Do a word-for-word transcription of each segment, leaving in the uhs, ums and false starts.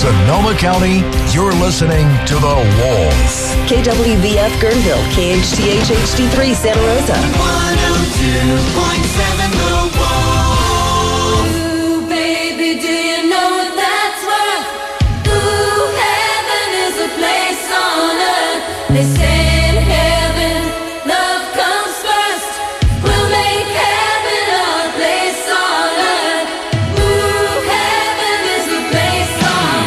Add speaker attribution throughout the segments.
Speaker 1: Sonoma County, you're listening to The Wolf.
Speaker 2: K W V F Guerneville, K H T H H D three Santa Rosa.
Speaker 3: one oh two point seven The Wolf.
Speaker 4: Ooh, baby, do you know what that's worth? Ooh, heaven is a place on earth. They say in heaven, love comes first. We'll make heaven our place on earth. Ooh, heaven is a place on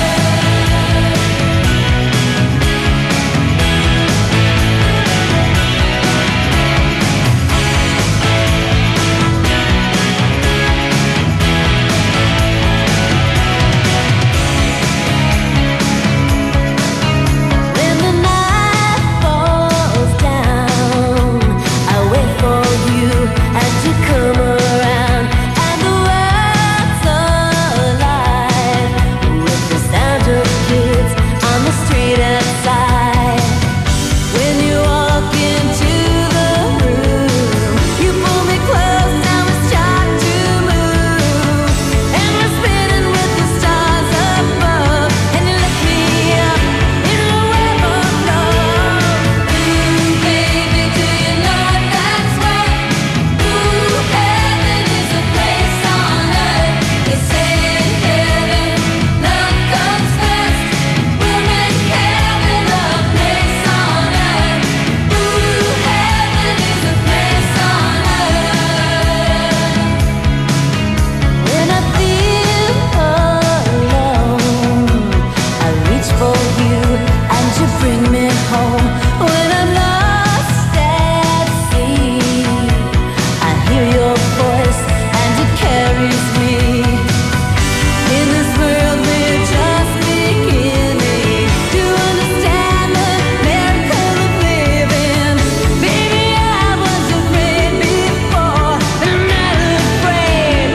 Speaker 4: when the night falls down, I wait for you as you come around, and the world's alive with the sound of kids on the street outside. When you walk into the room, you pull me close, now we start to move, and we're spinning with the stars above, and you lift me up in a web of love. Ooh, baby, do you know what that's worth? Ooh, heaven is a place on earth. They say in heaven, love comes first. We'll make heaven a place on earth. Ooh, heaven is a place on earth. When I feel alone, I reach for you and you bring me home. When I'm lost at sea, I hear your voice and it carries me. In this world we're just beginning to understand the miracle of living. Baby, I was afraid before, but I'm not afraid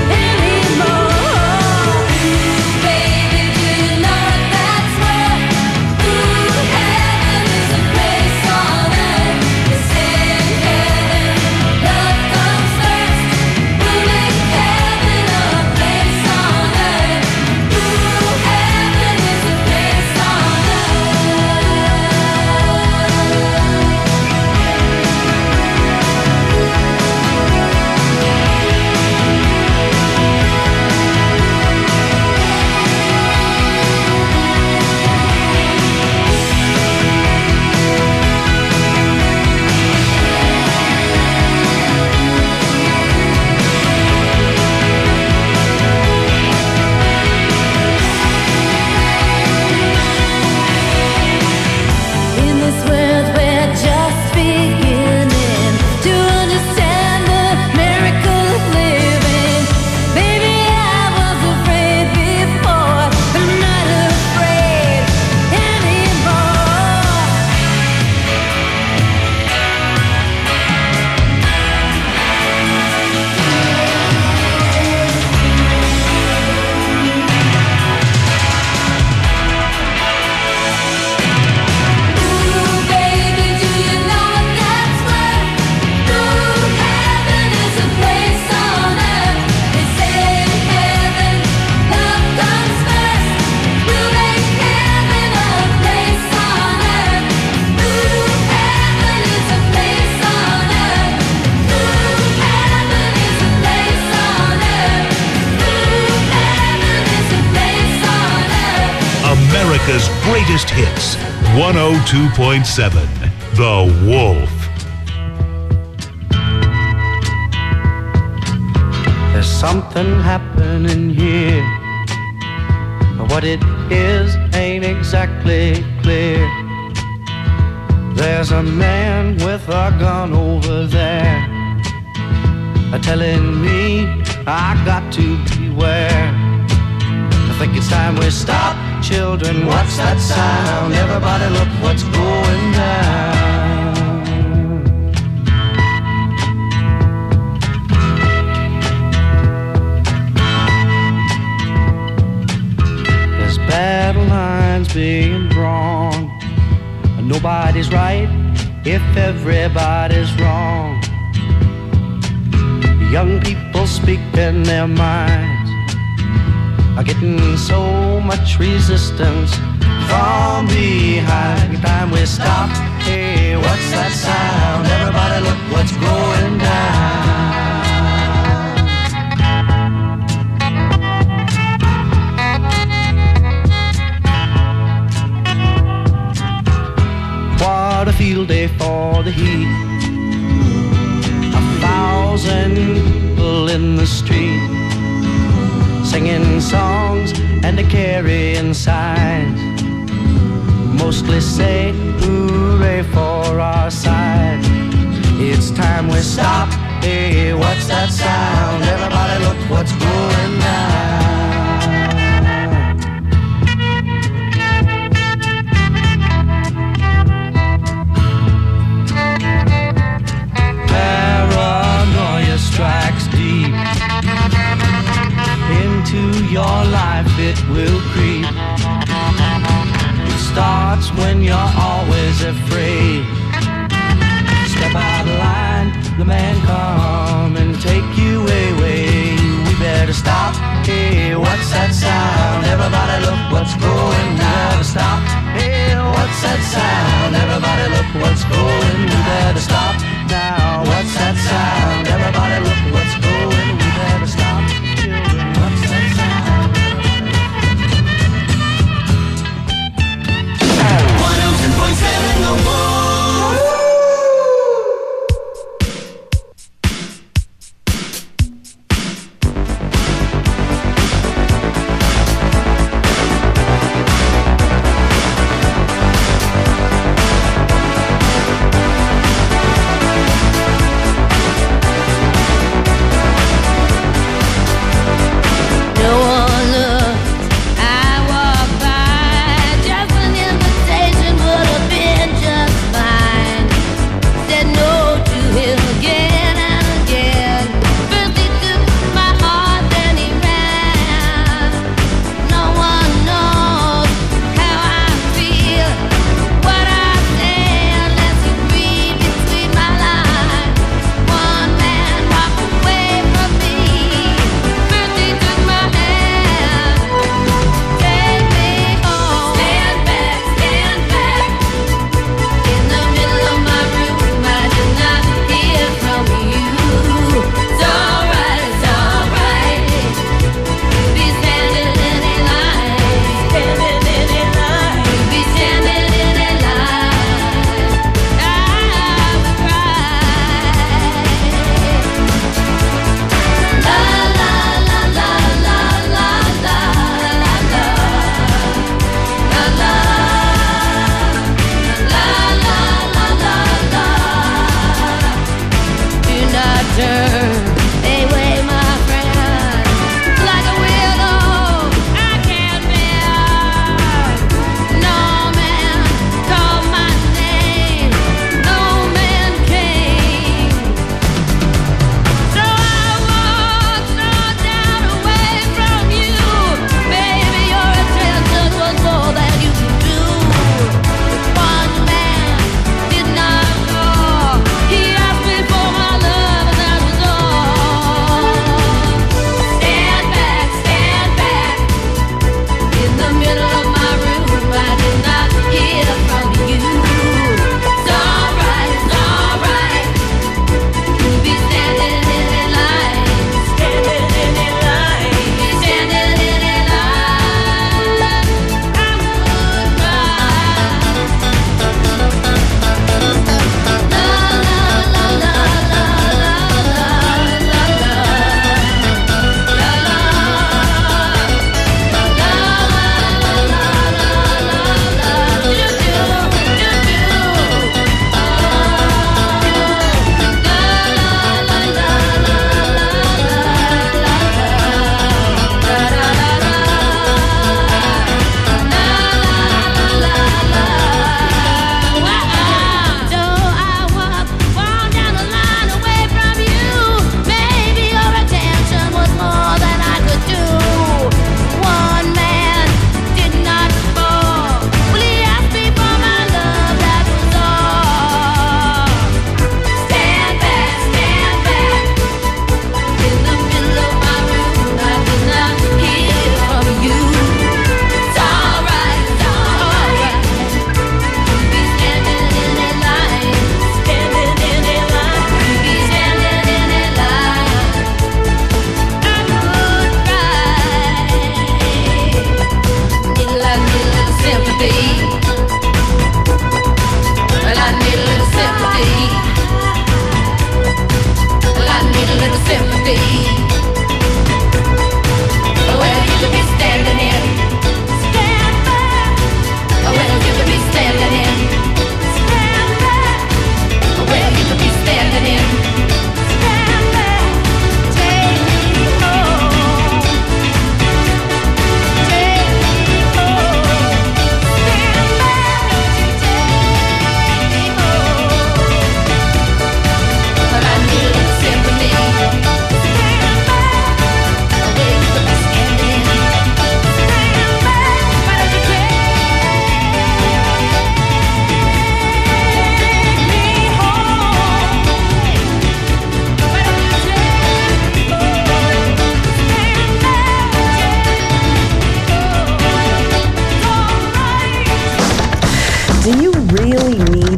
Speaker 4: anymore. Baby, do you know what that's worth? Ooh, heaven is a place on earth. They say in heaven, love comes first. We'll make heaven a place on earth. Ooh, heaven is a place on In this world we're just beginning to understand the miracle of living. Baby, I was afraid before, but I'm not afraid anymore. Ooh, baby, do you know what that's worth? Ooh, heaven is a place on earth. They say in heaven, love comes first. We'll make heaven a place on earth. Ooh, heaven is a place on earth. Ooh, heaven is a place on earth. Ooh, heaven is a place on earth.
Speaker 5: America's greatest hits. one oh two point seven. The Wolf.
Speaker 6: There's something happening here, but what it is ain't exactly clear. There's a man with a gun over there, uh, telling me I got to beware. I think it's time we stop, children. What's that sound? Everybody look what's going down. There's battle lines being drawn. Nobody's right if everybody's wrong. Young people speaking their minds are getting so much resistance from behind. Time we stop. Hey, what's that sound? Everybody look what's going down. What a field day for the heat. A thousand people in the street, singing songs and a carrying signs. Mostly say hooray for our side. It's time we stop. Hey, what's that sound? Everybody look what's going down. Paranoia strikes deep into your life, it will creep. It starts when you're always afraid. Step out of line, the man come and take you away. We better stop. Hey, what's that sound? Everybody look what's going down. Stop. Hey, what's that sound? Everybody look what's going. We better stop now. What's that sound? Everybody look what's going. We better stop. Children, what's that sound?
Speaker 3: one oh two point seven The Wolf.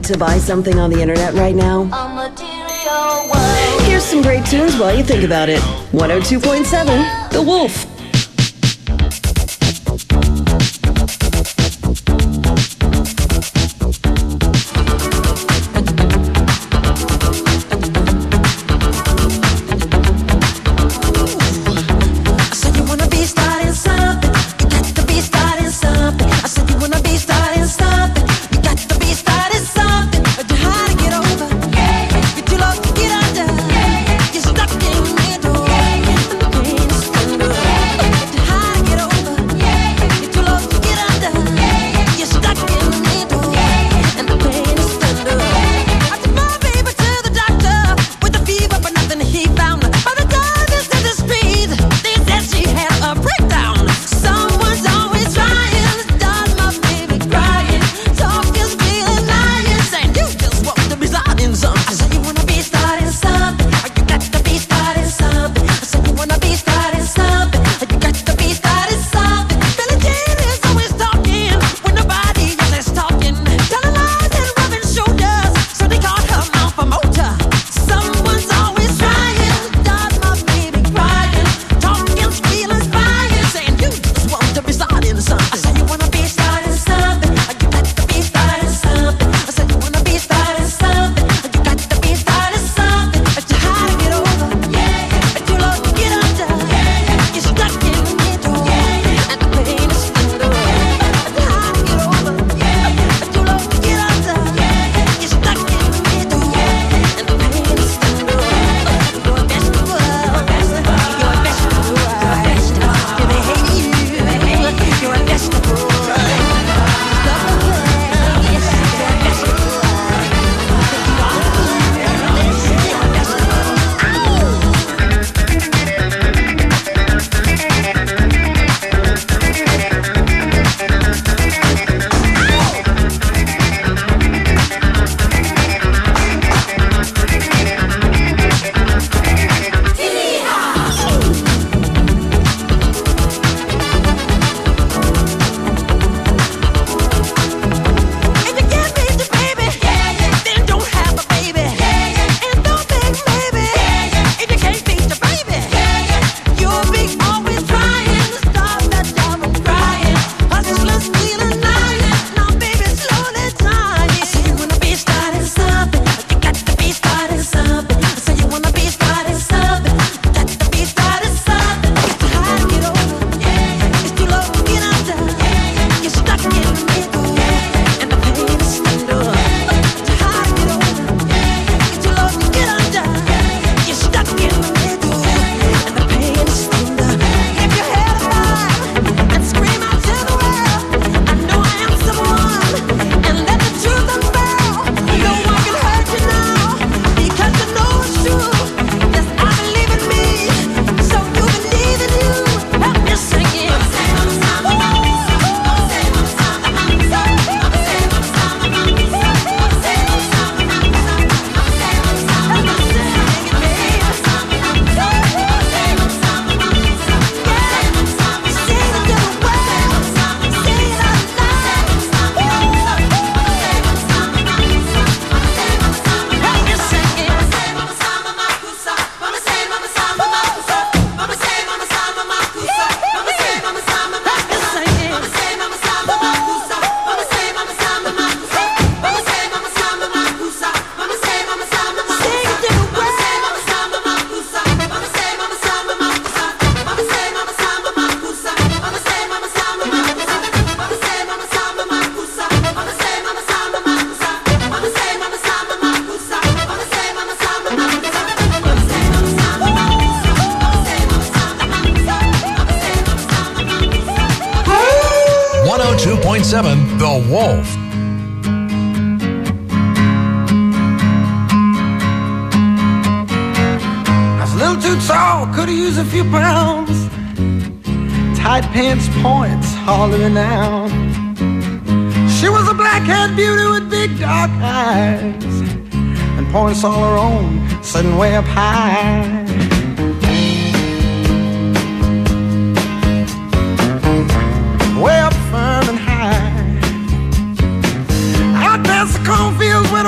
Speaker 2: to buy something on the internet right now? Here's some great tunes while you think about it. one oh two point seven, The Wolf.
Speaker 1: two point seven The Wolf.
Speaker 6: I was a little too tall, could have used a few pounds. Tight pants points, hollering out. She was a black-haired beauty with big dark eyes and points all her own, sitting way up high. Way up firm and high. Out past the cornfields where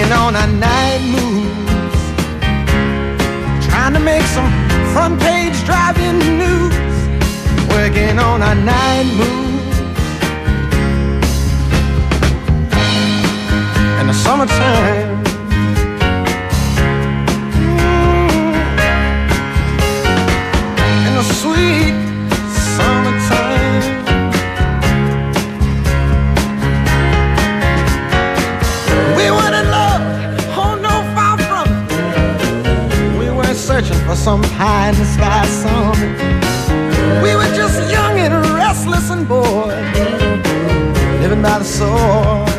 Speaker 6: working on our night moves, trying to make some front page driving news, working on our night moves. In the summertime, in the sweet summertime, we were in love, oh no, far from it. We weren't searching for some high in the sky summit. We were just young and restless and bored, living by the sword.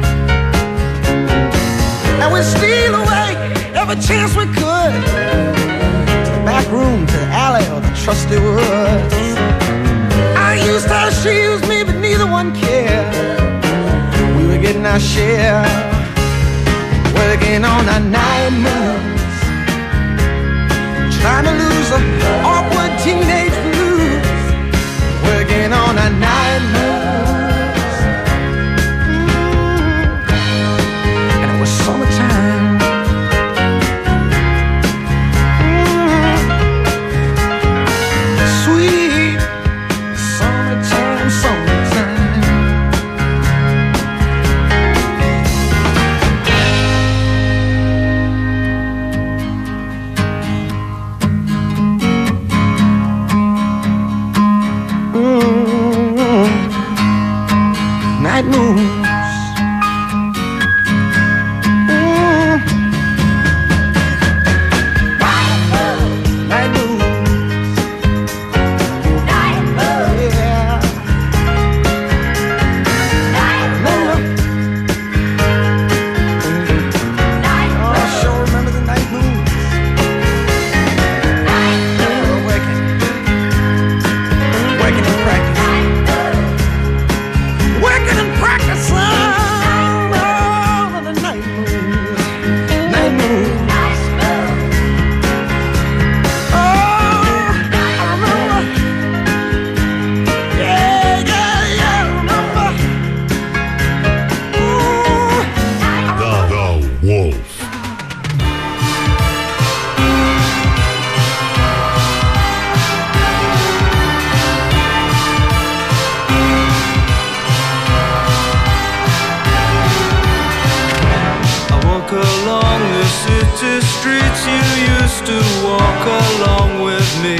Speaker 6: And we'd steal away every chance we could, to the back room, to the alley, or the trusty woods. I used her, she used me, but neither one cared. We were getting our share, working on our night moves, trying to lose the awkward teenage blues, working on our night moves. Mm. And it was summertime. Mm. Sweet summertime, summertime. Night moves. Mm. Night moves. Night moves. Yeah. Night moves. Night moves. Oh, I sure remember the night moves. Night moves. Working. Working in practice. Working and practicing all of the night moves, night moves. Oh, I remember. Yeah, yeah, yeah, I remember. Ooh,
Speaker 5: The, the Wolf.
Speaker 7: Along the city streets you used to walk along with me,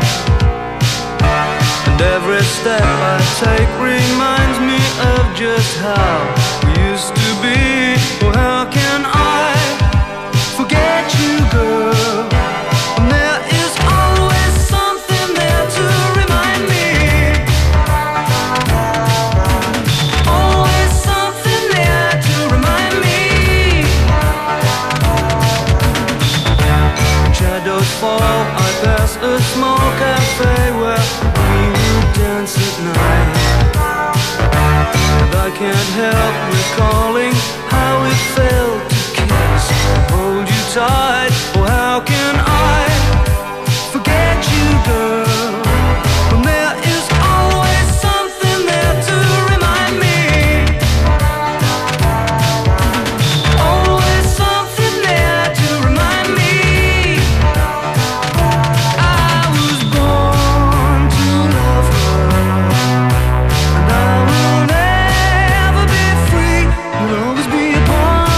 Speaker 7: and every step I take reminds me of just how we used to be. Oh, how can I forget you, girl? And there is always something there to remind me. Always something there to remind me. Shadows fall, I pass a small cafe where we would dance at night, and I can't help recalling how it felt to kiss and hold you tight. Oh, how can I forget you, girl? When there is always something there to remind me. Always something there to remind me. I was born to love her, and I will never be free. Will always be a part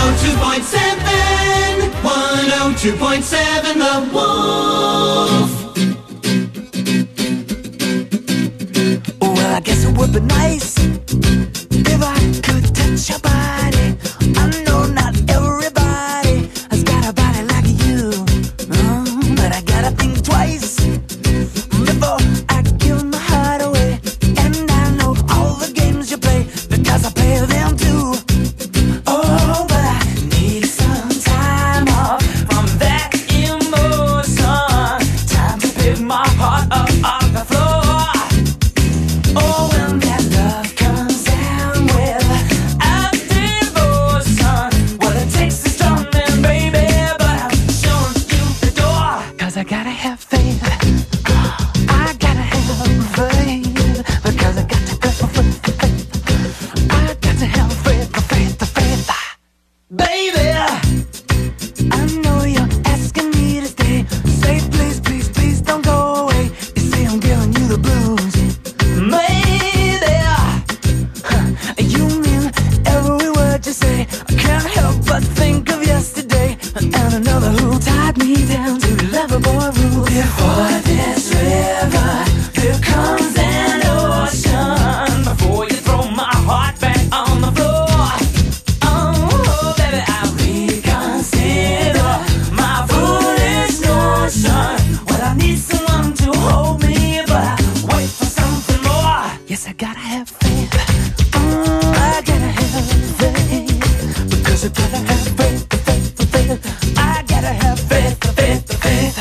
Speaker 3: oh two point seven, one oh two point seven, The Wolf.
Speaker 8: Well, I guess it would be nice if I could touch your body. I know not everybody has got a body like you, mm, but I gotta think twice before I give my heart away. And I know all the games you play because I play them too. Oh, but I need some time off from that emotion. Time to pick my heart up off the floor. Oh, when that love comes down with a devotion, well, it takes a strong man, baby, but I'm showing you the door. Cause I gotta have faith, I gotta have faith, because I got to go for faith, I got to have faith, the faith, the faith. Baby, I know you're asking me to stay. Say please, please, please don't go away. You say I'm giving you the blues. Maybe huh, you mean every word you say. I can't help but think of yesterday and another who tied me down to Loverboy rules. Before this river, here comes an ocean. Before you throw my heart back on the floor, oh baby, I reconsider my foolish notion. Well, I need someone to hold me, but I wait for something more. Yes, I gotta have faith. Mm, I gotta have faith. Because I gotta have faith, the faith, the faith. I gotta have faith, the faith, the faith.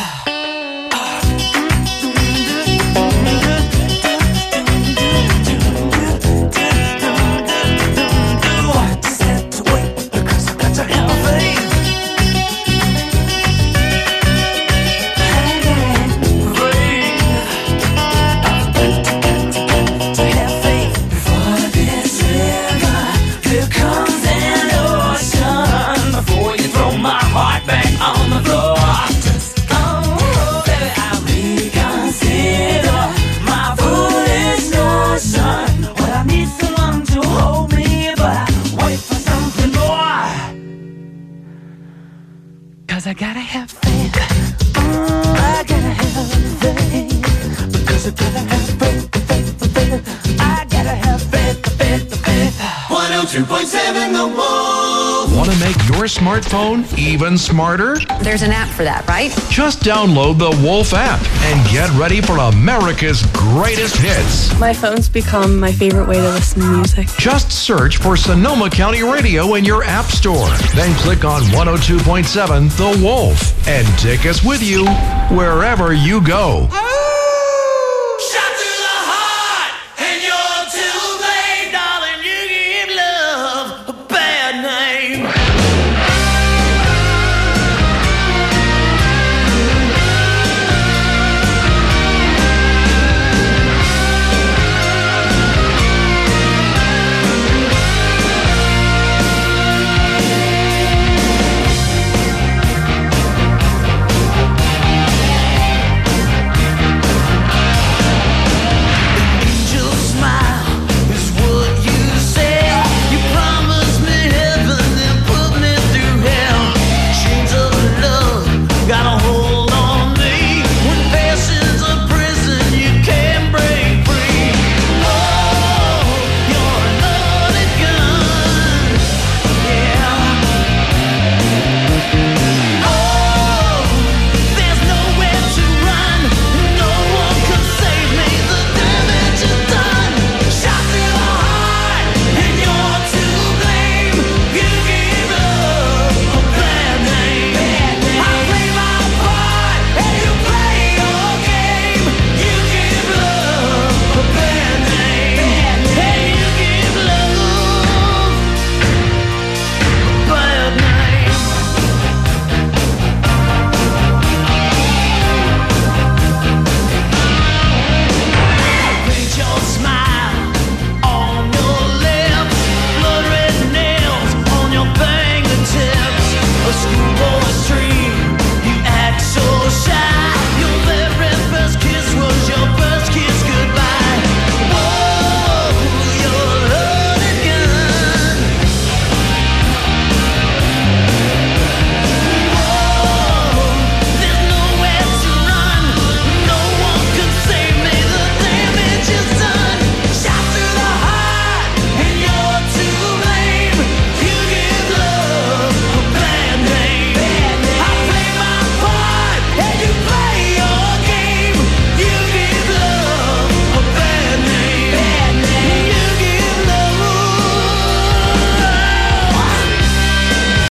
Speaker 8: Just have to wait because I got to have faith. I gotta have faith. To have faith before this river, here comes an ocean. Before you throw my heart back on the floor, just oh baby, I reconsider my foolish notion. Well, I need someone to hold me, but I wait for something more. Cause I gotta have faith. Mm, I gotta have faith. Because I gotta have faith, the faith, the faith. I gotta have faith, the faith, the faith.
Speaker 3: one oh two point seven, The Wolf.
Speaker 1: Want to make your smartphone even smarter?
Speaker 9: There's an app for that, right?
Speaker 1: Just download the Wolf app and get ready for America's greatest hits.
Speaker 10: My phone's become my favorite way to listen to music.
Speaker 1: Just search for Sonoma County Radio in your app store. Then click on one oh two point seven The Wolf and take us with you wherever you go.